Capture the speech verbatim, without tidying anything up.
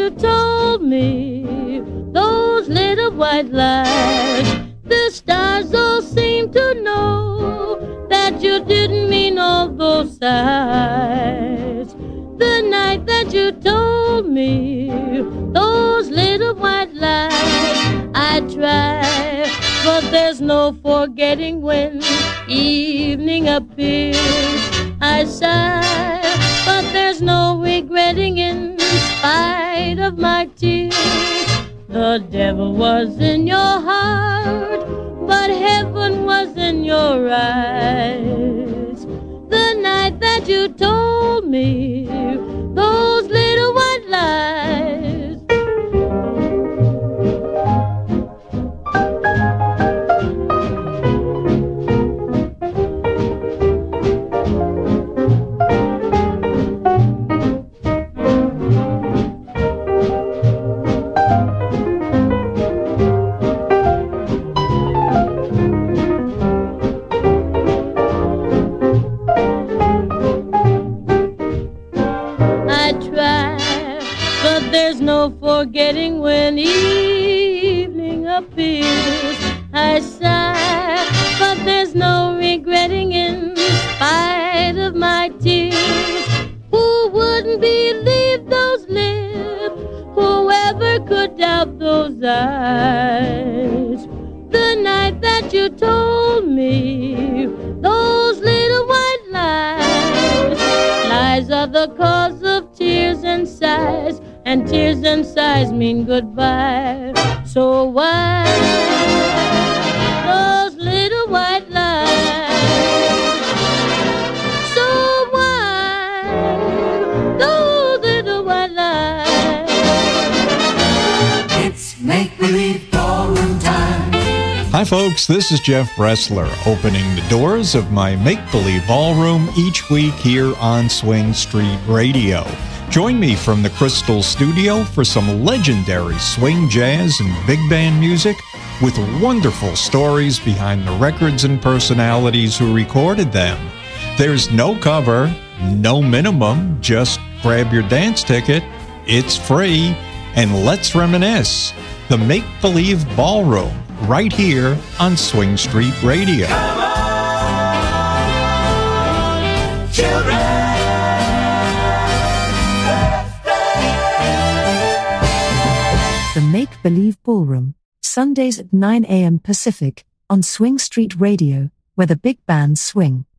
you told me those little white lies. The stars all seem to know that you didn't mean all those sighs. The night that you told me those little white lies, I try, but there's no forgetting when evening appears. I sigh, but there's no regretting in spite of my tears. The devil was in your heart, but heaven was in your eyes. The night that you told me those little white lies. Forgetting when evening appears. I sigh, but there's no regretting in spite of my tears. Who wouldn't believe those lips? Whoever could doubt those eyes? The night that you told me those little white lies. Lies are the cause of tears and sighs, and tears and sighs mean goodbye. So why those little white lies? So why those little white lies? It's make-believe ballroom time. Hi folks, this is Jeff Bressler, opening the doors of my Make-Believe Ballroom each week here on Swing Street Radio. Join me from the Crystal Studio for some legendary swing, jazz, and big band music with wonderful stories behind the records and personalities who recorded them. There's no cover, no minimum, just grab your dance ticket, it's free, and let's reminisce. The Make-Believe Ballroom, right here on Swing Street Radio. Come on, children. The Make-Believe Ballroom, Sundays at nine a.m. Pacific, on Swing Street Radio, where the big bands swing.